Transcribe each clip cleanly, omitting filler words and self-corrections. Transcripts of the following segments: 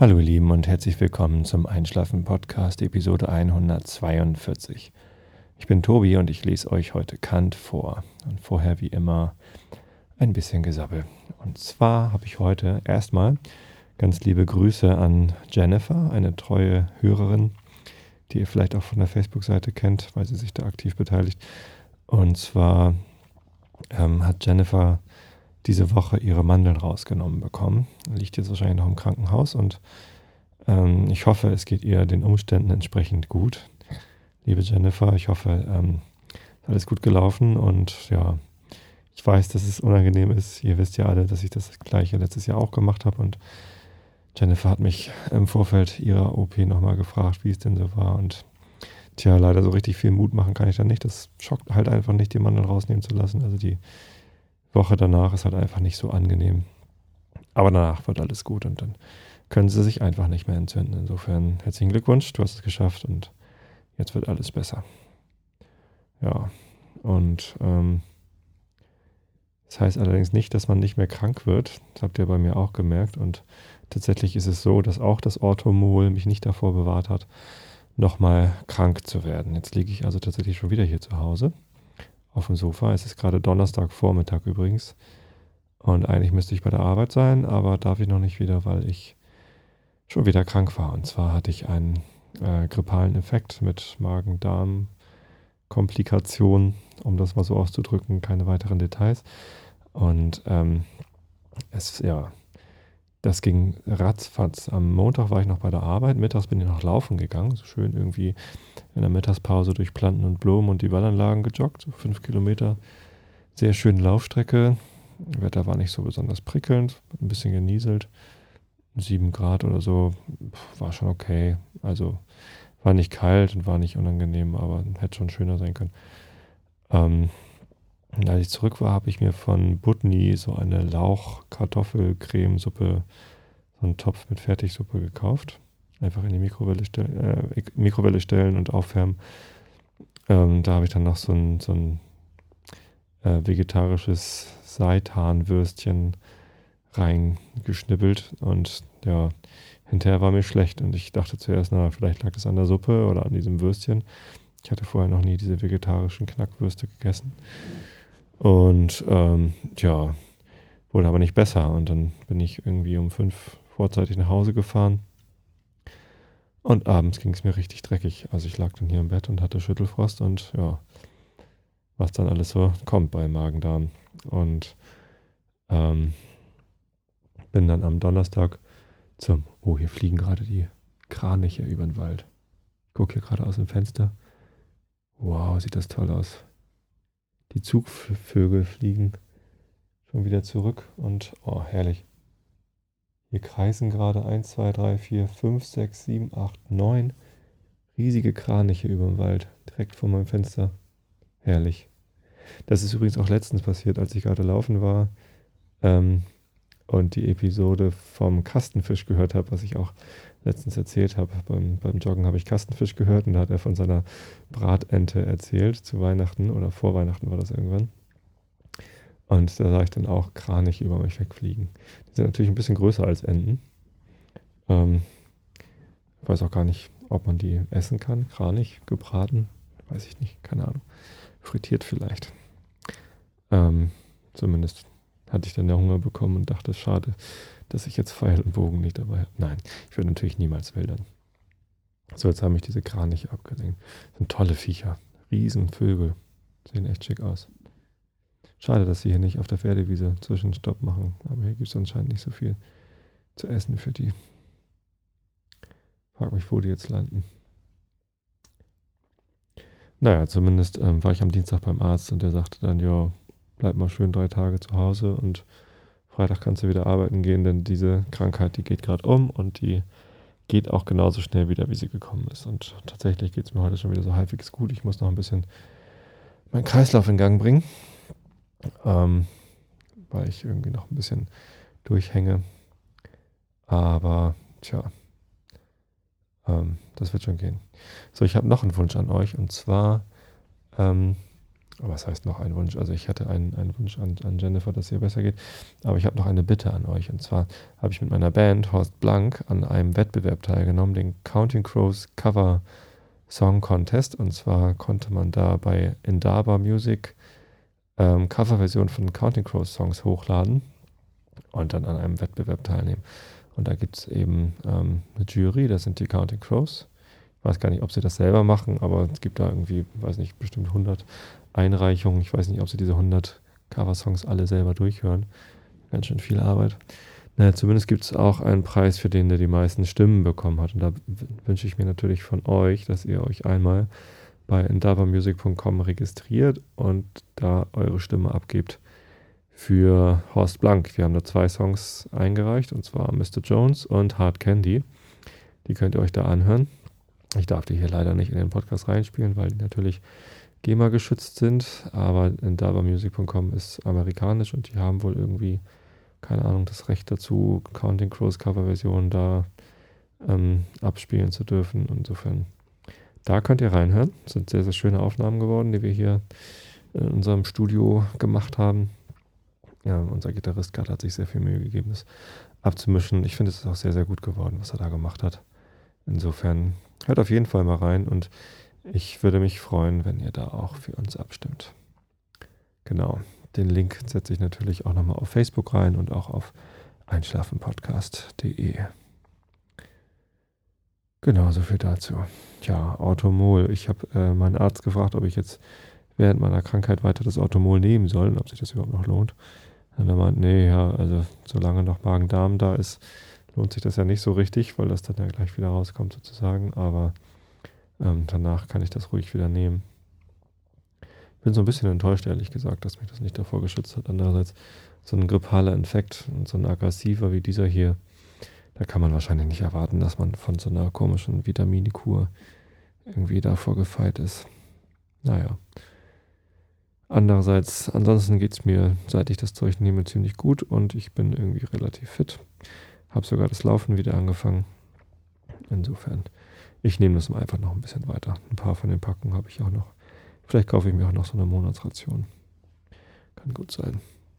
Hallo ihr Lieben und herzlich willkommen zum Einschlafen-Podcast Episode 142. Ich bin Tobi und ich lese euch heute Kant vor. Und vorher wie immer ein bisschen Gesabbel. Und zwar habe ich heute erstmal ganz liebe Grüße an Jennifer, eine treue Hörerin, die ihr vielleicht auch von der Facebook-Seite kennt, weil sie sich da aktiv beteiligt. Und zwar hat Jennifer diese Woche ihre Mandeln rausgenommen bekommen. Liegt jetzt wahrscheinlich noch im Krankenhaus und ich hoffe, es geht ihr den Umständen entsprechend gut. Liebe Jennifer, ich hoffe, ist alles gut gelaufen und ja, ich weiß, dass es unangenehm ist. Ihr wisst ja alle, dass ich das Gleiche letztes Jahr auch gemacht habe und Jennifer hat mich im Vorfeld ihrer OP nochmal gefragt, wie es denn so war und tja, leider so richtig viel Mut machen kann ich da nicht. Das schockt halt einfach nicht, die Mandeln rausnehmen zu lassen. Also die Woche danach ist halt einfach nicht so angenehm. Aber danach wird alles gut und dann können sie sich einfach nicht mehr entzünden. Insofern herzlichen Glückwunsch, du hast es geschafft und jetzt wird alles besser. Ja, und das heißt allerdings nicht, dass man nicht mehr krank wird. Das habt ihr bei mir auch gemerkt. Und tatsächlich ist es so, dass auch das Orthomol mich nicht davor bewahrt hat, nochmal krank zu werden. Jetzt liege ich also tatsächlich schon wieder hier zu Hause auf dem Sofa. Es ist gerade Donnerstagvormittag übrigens. Und eigentlich müsste ich bei der Arbeit sein, aber darf ich noch nicht wieder, weil ich schon wieder krank war. Und zwar hatte ich einen grippalen Infekt mit Magen-Darm-Komplikationen, um das mal so auszudrücken, keine weiteren Details. Und das ging ratzfatz. Am Montag war ich noch bei der Arbeit, mittags bin ich noch laufen gegangen, so schön irgendwie in der Mittagspause durch Planten und Blumen und die Wallanlagen gejoggt, so 5 Kilometer. Sehr schöne Laufstrecke. Wetter war nicht so besonders prickelnd, ein bisschen genieselt. 7 Grad oder so, war schon okay. Also war nicht kalt und war nicht unangenehm, aber hätte schon schöner sein können. Als ich zurück war, habe ich mir von Budni so eine Lauch-Kartoffel-Cremesuppe, so einen Topf mit Fertigsuppe gekauft. Einfach in die Mikrowelle stellen und aufwärmen. Da habe ich dann noch so ein vegetarisches Seitanwürstchen reingeschnippelt und ja, hinterher war mir schlecht und ich dachte zuerst, na, vielleicht lag es an der Suppe oder an diesem Würstchen. Ich hatte vorher noch nie diese vegetarischen Knackwürste gegessen und wurde aber nicht besser und dann bin ich irgendwie um 5 vorzeitig nach Hause gefahren und abends ging es mir richtig dreckig. Also ich lag dann hier im Bett und hatte Schüttelfrost und ja, was dann alles so kommt bei Magen-Darm und bin dann am Donnerstag hier fliegen gerade die Kraniche über den Wald. Ich gucke hier gerade aus dem Fenster. Wow, sieht das toll aus. Die Zugvögel fliegen schon wieder zurück und oh, herrlich. Hier kreisen gerade 1, 2, 3, 4, 5, 6, 7, 8, 9 riesige Kraniche über dem Wald, direkt vor meinem Fenster. Herrlich. Das ist übrigens auch letztens passiert, als ich gerade laufen war. Und die Episode vom Kastenfisch gehört habe, was ich auch letztens erzählt habe. Beim Joggen habe ich Kastenfisch gehört und da hat er von seiner Bratente erzählt, zu Weihnachten oder vor Weihnachten war das irgendwann. Und da sah ich dann auch Kraniche über mich wegfliegen. Die sind natürlich ein bisschen größer als Enten. Ich weiß auch gar nicht, ob man die essen kann. Kranich, gebraten, weiß ich nicht, keine Ahnung. Frittiert vielleicht. Zumindest hatte ich dann der Hunger bekommen und dachte, schade, dass ich jetzt Pfeil und Bogen nicht dabei habe. Nein, ich würde natürlich niemals wildern. So, jetzt haben mich diese Kraniche abgelenkt. Das sind tolle Viecher. Riesenvögel. Sehen echt schick aus. Schade, dass sie hier nicht auf der Pferdewiese Zwischenstopp machen. Aber hier gibt es anscheinend nicht so viel zu essen für die. Frag mich, wo die jetzt landen. Naja, zumindest war ich am Dienstag beim Arzt und der sagte dann, ja, bleib mal schön 3 Tage zu Hause und Freitag kannst du wieder arbeiten gehen, denn diese Krankheit, die geht gerade um und die geht auch genauso schnell wieder, wie sie gekommen ist. Und tatsächlich geht es mir heute schon wieder so halbwegs gut. Ich muss noch ein bisschen meinen Kreislauf in Gang bringen, weil ich irgendwie noch ein bisschen durchhänge. Aber das wird schon gehen. So, ich habe noch einen Wunsch an euch und zwar Aber was heißt noch ein Wunsch? Also ich hatte einen Wunsch an Jennifer, dass es ihr besser geht. Aber ich habe noch eine Bitte an euch. Und zwar habe ich mit meiner Band Horst Blank an einem Wettbewerb teilgenommen, den Counting Crows Cover Song Contest. Und zwar konnte man da bei Indaba Music Coverversion von Counting Crows Songs hochladen und dann an einem Wettbewerb teilnehmen. Und da gibt es eben eine Jury, das sind die Counting Crows. Ich weiß gar nicht, ob sie das selber machen, aber es gibt da irgendwie, weiß nicht, bestimmt 100 Einreichungen. Ich weiß nicht, ob sie diese 100 Cover-Songs alle selber durchhören. Ganz schön viel Arbeit. Naja, zumindest gibt es auch einen Preis für den, der die meisten Stimmen bekommen hat. Und da wünsche ich mir natürlich von euch, dass ihr euch einmal bei endeavormusic.com registriert und da eure Stimme abgebt für Horst Blank. Wir haben da 2 Songs eingereicht, und zwar Mr. Jones und Hard Candy. Die könnt ihr euch da anhören. Ich darf die hier leider nicht in den Podcast reinspielen, weil die natürlich GEMA geschützt sind, aber endeavormusic.com ist amerikanisch und die haben wohl irgendwie, keine Ahnung, das Recht dazu, Counting Crows Coverversionen da abspielen zu dürfen. Insofern, da könnt ihr reinhören. Das sind sehr, sehr schöne Aufnahmen geworden, die wir hier in unserem Studio gemacht haben. Ja, unser Gitarrist gerade hat sich sehr viel Mühe gegeben, das abzumischen. Ich finde, es ist auch sehr, sehr gut geworden, was er da gemacht hat. Insofern, hört auf jeden Fall mal rein und ich würde mich freuen, wenn ihr da auch für uns abstimmt. Genau, den Link setze ich natürlich auch nochmal auf Facebook rein und auch auf einschlafenpodcast.de. Genau, so viel dazu. Ja, Automol. Ich habe meinen Arzt gefragt, ob ich jetzt während meiner Krankheit weiter das Automol nehmen soll und ob sich das überhaupt noch lohnt. Und er meint, nee, ja, also solange noch Magen-Darm da ist, lohnt sich das ja nicht so richtig, weil das dann ja gleich wieder rauskommt sozusagen. Aber danach kann ich das ruhig wieder nehmen. Ich bin so ein bisschen enttäuscht, ehrlich gesagt, dass mich das nicht davor geschützt hat. Andererseits, so ein grippaler Infekt und so ein aggressiver wie dieser hier, da kann man wahrscheinlich nicht erwarten, dass man von so einer komischen Vitaminkur irgendwie davor gefeit ist. Naja. Andererseits, ansonsten geht es mir, seit ich das Zeug nehme, ziemlich gut und ich bin irgendwie relativ fit. Habe sogar das Laufen wieder angefangen. Insofern, ich nehme das einfach noch ein bisschen weiter. Ein paar von den Packungen habe ich auch noch. Vielleicht kaufe ich mir auch noch so eine Monatsration. Kann gut sein.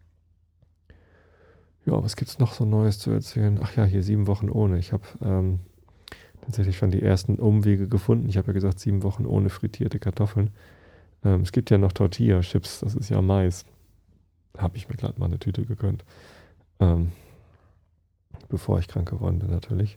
Ja, was gibt es noch so Neues zu erzählen? Ach ja, hier 7 Wochen ohne. Ich habe tatsächlich schon die ersten Umwege gefunden. Ich habe ja gesagt, 7 Wochen ohne frittierte Kartoffeln. Es gibt ja noch Tortilla-Chips, das ist ja Mais. Habe ich mir gerade mal eine Tüte gegönnt. Bevor ich krank geworden bin natürlich.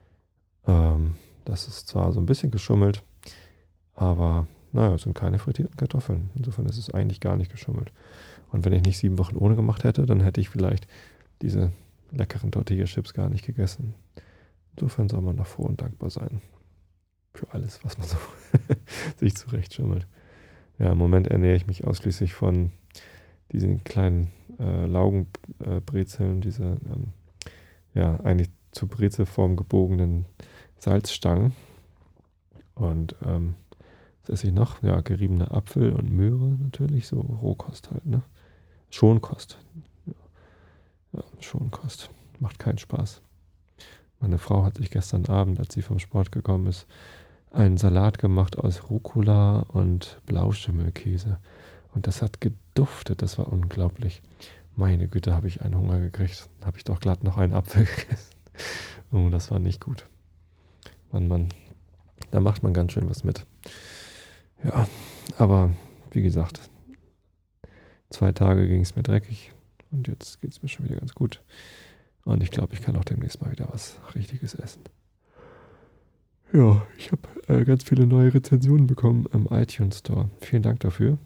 Das ist zwar so ein bisschen geschummelt, aber naja, es sind keine frittierten Kartoffeln. Insofern ist es eigentlich gar nicht geschummelt. Und wenn ich nicht 7 Wochen ohne gemacht hätte, dann hätte ich vielleicht diese leckeren Tortilla-Chips gar nicht gegessen. Insofern soll man noch froh und dankbar sein. Für alles, was man so sich zurechtschummelt. Ja, im Moment ernähre ich mich ausschließlich von diesen kleinen Laugenbrezeln, diese ja, eigentlich zur Brezelform gebogenen Salzstangen. Und was esse ich noch? Ja, geriebener Apfel und Möhre natürlich, so Rohkost halt, ne? Schonkost. Ja, Schonkost. Macht keinen Spaß. Meine Frau hat sich gestern Abend, als sie vom Sport gekommen ist, einen Salat gemacht aus Rucola und Blauschimmelkäse. Und das hat geduftet, das war unglaublich. Meine Güte, habe ich einen Hunger gekriegt. Habe ich doch glatt noch einen Apfel gegessen. Oh, das war nicht gut. Mann, da macht man ganz schön was mit. Ja, aber wie gesagt, 2 Tage ging es mir dreckig und jetzt geht es mir schon wieder ganz gut. Und ich glaube, ich kann auch demnächst mal wieder was Richtiges essen. Ja, ich habe ganz viele neue Rezensionen bekommen im iTunes Store. Vielen Dank dafür.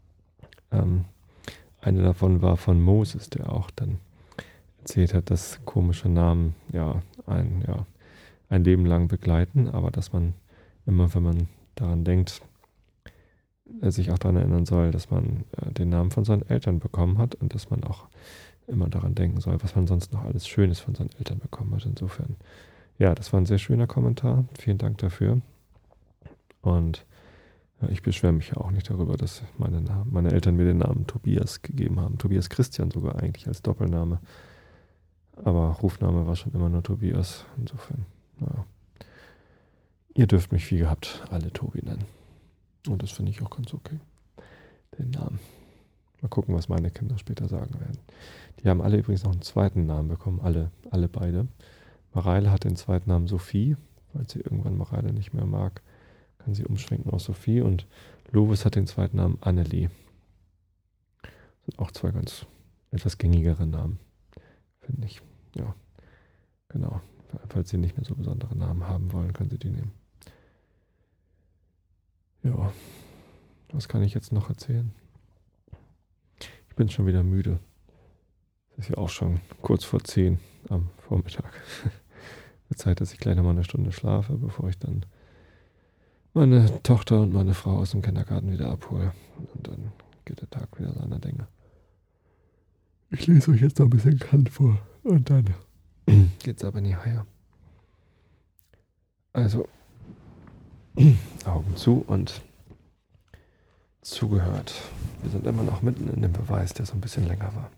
Eine davon war von Moses, der auch dann erzählt hat, dass komische Namen ein Leben lang begleiten, aber dass man immer, wenn man daran denkt, sich auch daran erinnern soll, dass man den Namen von seinen Eltern bekommen hat und dass man auch immer daran denken soll, was man sonst noch alles Schönes von seinen Eltern bekommen hat. Insofern, ja, das war ein sehr schöner Kommentar. Vielen Dank dafür. Und ich beschwere mich ja auch nicht darüber, dass meine Eltern mir den Namen Tobias gegeben haben. Tobias Christian sogar eigentlich als Doppelname. Aber Rufname war schon immer nur Tobias. Insofern, naja. Ihr dürft mich wie gehabt alle Tobi nennen. Und das finde ich auch ganz okay. den Namen. Mal gucken, was meine Kinder später sagen werden. Die haben alle übrigens noch einen zweiten Namen bekommen, alle beide. Mareile hat den zweiten Namen Sophie, weil sie irgendwann Mareile nicht mehr mag, kann sie umschwenken auf Sophie. Und Lovis hat den zweiten Namen Annelie. Das sind auch zwei ganz etwas gängigere Namen, finde ich. Ja, genau. Falls sie nicht mehr so besondere Namen haben wollen, können sie die nehmen. Ja, was kann ich jetzt noch erzählen? Ich bin schon wieder müde. Es ist ja auch schon kurz vor 10 am Vormittag. Wird Zeit, dass ich gleich nochmal eine Stunde schlafe, bevor ich dann meine Tochter und meine Frau aus dem Kindergarten wieder abhole. Und dann geht der Tag wieder seiner Dinge. Ich lese euch jetzt noch ein bisschen Kant vor und dann geht's aber nie higher. Also, Augen zu und zugehört. Wir sind immer noch mitten in dem Beweis, der so ein bisschen länger war.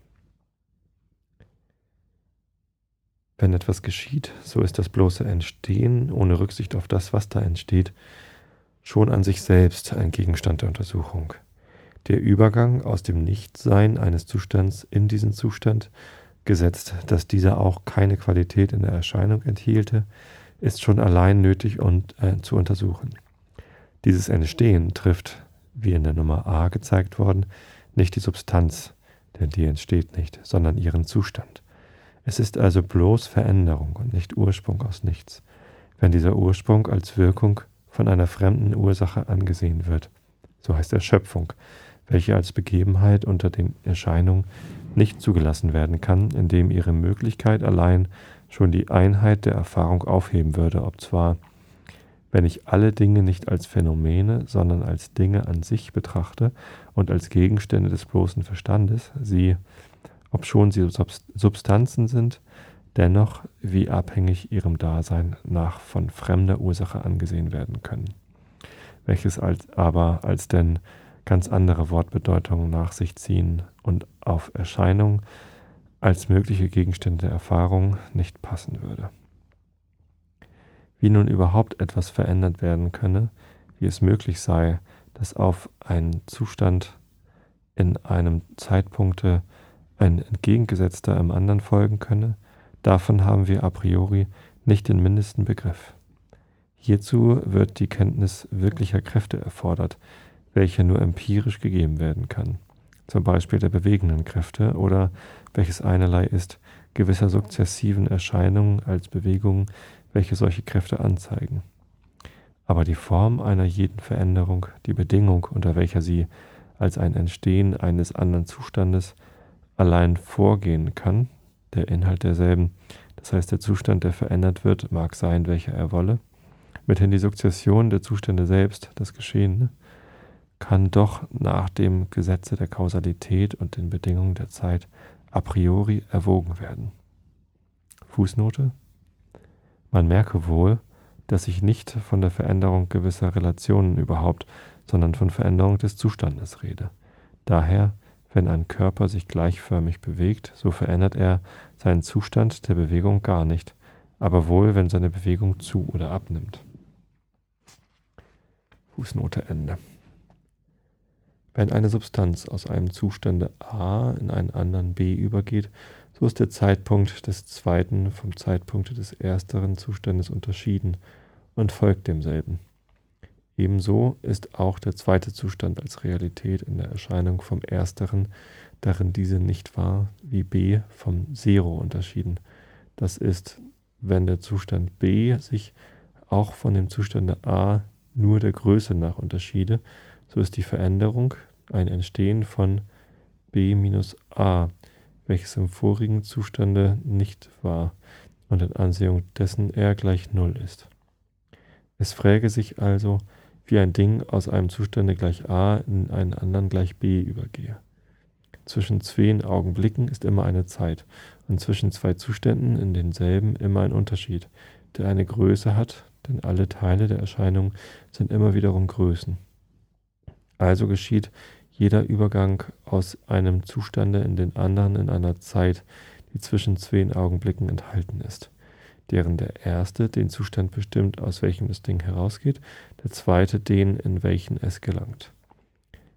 Wenn etwas geschieht, so ist das bloße Entstehen, ohne Rücksicht auf das, was da entsteht, schon an sich selbst ein Gegenstand der Untersuchung. Der Übergang aus dem Nichtsein eines Zustands in diesen Zustand, gesetzt, dass dieser auch keine Qualität in der Erscheinung enthielte, ist schon allein nötig zu untersuchen. Dieses Entstehen trifft, wie in der Nummer A gezeigt worden, nicht die Substanz, denn die entsteht nicht, sondern ihren Zustand. Es ist also bloß Veränderung und nicht Ursprung aus nichts, wenn dieser Ursprung als Wirkung von einer fremden Ursache angesehen wird. So heißt Erschöpfung, welche als Begebenheit unter den Erscheinungen nicht zugelassen werden kann, indem ihre Möglichkeit allein schon die Einheit der Erfahrung aufheben würde, obzwar, wenn ich alle Dinge nicht als Phänomene, sondern als Dinge an sich betrachte und als Gegenstände des bloßen Verstandes, sie, obschon sie Substanzen sind, dennoch wie abhängig ihrem Dasein nach von fremder Ursache angesehen werden können, welches aber als denn ganz andere Wortbedeutungen nach sich ziehen und auf Erscheinung als mögliche Gegenstände der Erfahrung nicht passen würde. Wie nun überhaupt etwas verändert werden könne, wie es möglich sei, dass auf einen Zustand in einem Zeitpunkte ein entgegengesetzter im anderen folgen könne, davon haben wir a priori nicht den mindesten Begriff. Hierzu wird die Kenntnis wirklicher Kräfte erfordert, welche nur empirisch gegeben werden kann, zum Beispiel der bewegenden Kräfte oder, welches einerlei ist, gewisser sukzessiven Erscheinungen als Bewegungen, welche solche Kräfte anzeigen. Aber die Form einer jeden Veränderung, die Bedingung, unter welcher sie als ein Entstehen eines anderen Zustandes allein vorgehen kann, der Inhalt derselben, das heißt der Zustand, der verändert wird, mag sein, welcher er wolle, mithin die Sukzession der Zustände selbst, das Geschehene, kann doch nach dem Gesetze der Kausalität und den Bedingungen der Zeit a priori erwogen werden. Fußnote: Man merke wohl, dass ich nicht von der Veränderung gewisser Relationen überhaupt, sondern von Veränderung des Zustandes rede. Daher, wenn ein Körper sich gleichförmig bewegt, so verändert er seinen Zustand der Bewegung gar nicht, aber wohl, wenn seine Bewegung zu- oder abnimmt. Fußnote Ende. Wenn eine Substanz aus einem Zustande A in einen anderen B übergeht, so ist der Zeitpunkt des zweiten vom Zeitpunkt des ersteren Zustandes unterschieden und folgt demselben. Ebenso ist auch der zweite Zustand als Realität in der Erscheinung vom ersteren, darin diese nicht war, wie B vom Zero unterschieden. Das ist, wenn der Zustand B sich auch von dem Zustande A nur der Größe nach unterschiede, so ist die Veränderung ein Entstehen von B minus A, welches im vorigen Zustande nicht war und in Ansehung dessen R gleich 0 ist. Es fräge sich also, wie ein Ding aus einem Zustande gleich A in einen anderen gleich B übergehe. Zwischen zwei Augenblicken ist immer eine Zeit und zwischen zwei Zuständen in denselben immer ein Unterschied, der eine Größe hat, denn alle Teile der Erscheinung sind immer wiederum Größen. Also geschieht jeder Übergang aus einem Zustande in den anderen in einer Zeit, die zwischen zwei Augenblicken enthalten ist, deren der erste den Zustand bestimmt, aus welchem das Ding herausgeht, der zweite den, in welchen es gelangt.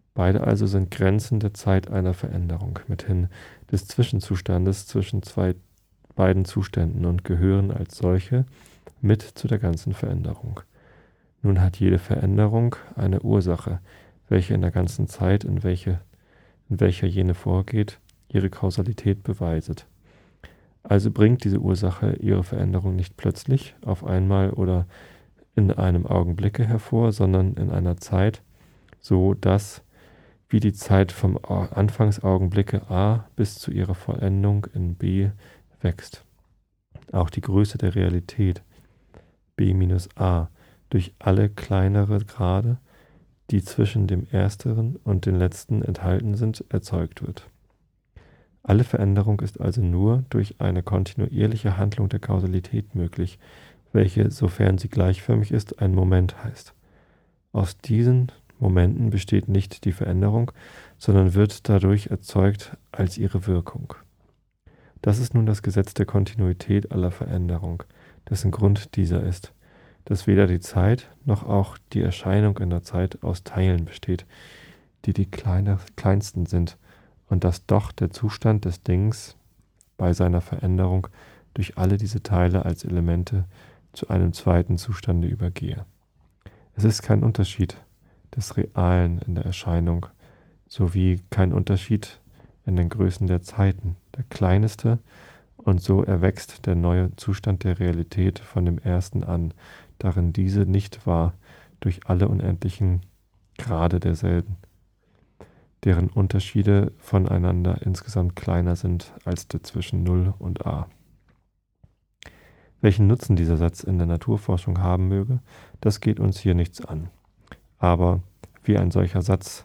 Beide also sind Grenzen der Zeit einer Veränderung, mithin des Zwischenzustandes zwischen beiden Zuständen und gehören als solche mit zu der ganzen Veränderung. Nun hat jede Veränderung eine Ursache, welche in der ganzen Zeit, in welcher jene vorgeht, ihre Kausalität beweiset. Also bringt diese Ursache ihre Veränderung nicht plötzlich, auf einmal oder in einem Augenblicke hervor, sondern in einer Zeit, so dass, wie die Zeit vom Anfangsaugenblicke A bis zu ihrer Vollendung in B wächst. Auch die Größe der Realität, B minus A, durch alle kleinere Grade, die zwischen dem ersteren und den letzten enthalten sind, erzeugt wird. Alle Veränderung ist also nur durch eine kontinuierliche Handlung der Kausalität möglich, welche, sofern sie gleichförmig ist, ein Moment heißt. Aus diesen Momenten besteht nicht die Veränderung, sondern wird dadurch erzeugt als ihre Wirkung. Das ist nun das Gesetz der Kontinuität aller Veränderung, dessen Grund dieser ist, dass weder die Zeit noch auch die Erscheinung in der Zeit aus Teilen besteht, die kleinsten sind, und dass doch der Zustand des Dings bei seiner Veränderung durch alle diese Teile als Elemente zu einem zweiten Zustande übergehe. Es ist kein Unterschied des Realen in der Erscheinung, sowie kein Unterschied in den Größen der Zeiten, der kleinste, und so erwächst der neue Zustand der Realität von dem ersten an, darin diese nicht war, durch alle unendlichen Grade derselben, deren Unterschiede voneinander insgesamt kleiner sind als der zwischen 0 und A. Welchen Nutzen dieser Satz in der Naturforschung haben möge, das geht uns hier nichts an. Aber wie ein solcher Satz,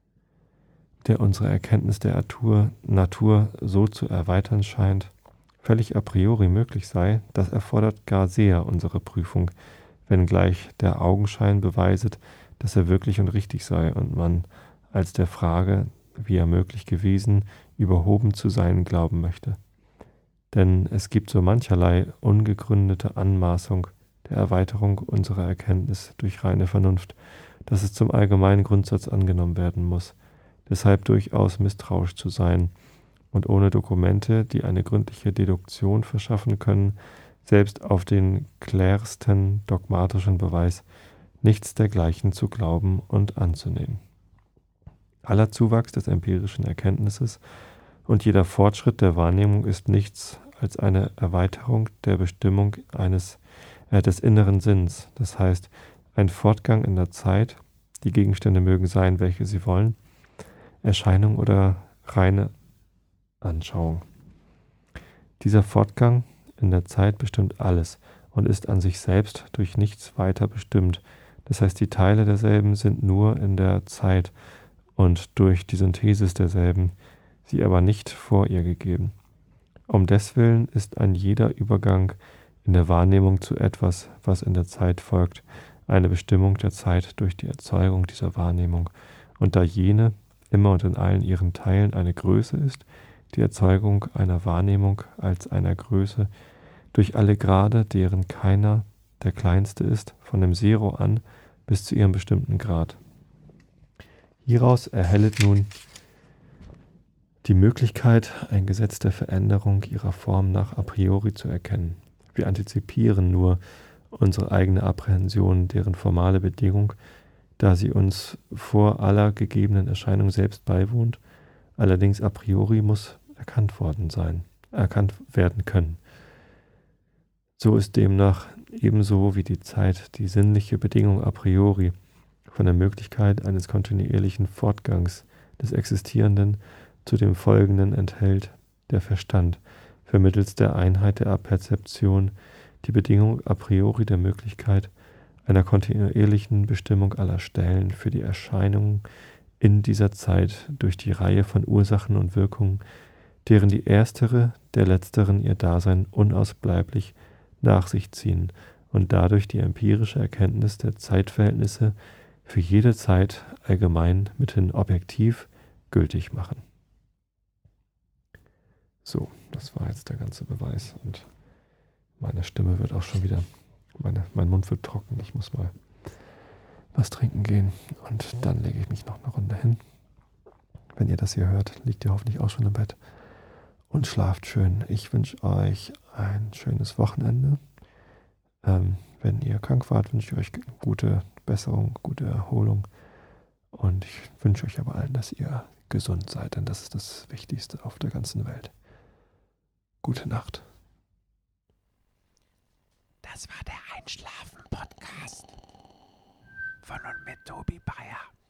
der unsere Erkenntnis der Natur so zu erweitern scheint, völlig a priori möglich sei, das erfordert gar sehr unsere Prüfung, wenngleich der Augenschein beweiset, dass er wirklich und richtig sei und man als der Frage, wie er möglich gewesen, überhoben zu sein glauben möchte. Denn es gibt so mancherlei ungegründete Anmaßung der Erweiterung unserer Erkenntnis durch reine Vernunft, dass es zum allgemeinen Grundsatz angenommen werden muss, deshalb durchaus misstrauisch zu sein und ohne Dokumente, die eine gründliche Deduktion verschaffen können, selbst auf den klärsten dogmatischen Beweis nichts dergleichen zu glauben und anzunehmen. Aller Zuwachs des empirischen Erkenntnisses und jeder Fortschritt der Wahrnehmung ist nichts als eine Erweiterung der Bestimmung des inneren Sinns, das heißt ein Fortgang in der Zeit, die Gegenstände mögen sein, welche sie wollen, Erscheinung oder reine Anschauung. Dieser Fortgang in der Zeit bestimmt alles und ist an sich selbst durch nichts weiter bestimmt, das heißt die Teile derselben sind nur in der Zeit und durch die Synthesis derselben, sie aber nicht vor ihr gegeben. Um deswillen ist ein jeder Übergang in der Wahrnehmung zu etwas, was in der Zeit folgt, eine Bestimmung der Zeit durch die Erzeugung dieser Wahrnehmung, und da jene immer und in allen ihren Teilen eine Größe ist, die Erzeugung einer Wahrnehmung als einer Größe durch alle Grade, deren keiner der kleinste ist, von dem Zero an bis zu ihrem bestimmten Grad. Hieraus erhellet nun die Möglichkeit, ein Gesetz der Veränderung ihrer Form nach a priori zu erkennen. Wir antizipieren nur unsere eigene Apprehension, deren formale Bedingung, da sie uns vor aller gegebenen Erscheinung selbst beiwohnt, allerdings a priori muss erkannt werden können. So ist demnach ebenso wie die Zeit die sinnliche Bedingung a priori von der Möglichkeit eines kontinuierlichen Fortgangs des Existierenden zu dem Folgenden enthält der Verstand, vermittels der Einheit der Perzeption, die Bedingung a priori der Möglichkeit einer kontinuierlichen Bestimmung aller Stellen für die Erscheinungen in dieser Zeit durch die Reihe von Ursachen und Wirkungen, deren die erstere der letzteren ihr Dasein unausbleiblich nach sich ziehen und dadurch die empirische Erkenntnis der Zeitverhältnisse für jede Zeit allgemein mithin objektiv gültig machen. So, das war jetzt der ganze Beweis und meine Stimme wird auch schon wieder, mein Mund wird trocken, ich muss mal was trinken gehen und dann lege ich mich noch eine Runde hin. Wenn ihr das hier hört, liegt ihr hoffentlich auch schon im Bett und schlaft schön. Ich wünsche euch ein schönes Wochenende. Wenn ihr krank wart, wünsche ich euch gute Besserung, gute Erholung. Und ich wünsche euch aber allen, dass ihr gesund seid, denn das ist das Wichtigste auf der ganzen Welt. Gute Nacht. Das war der Einschlafen-Podcast von und mit Tobi Bayer.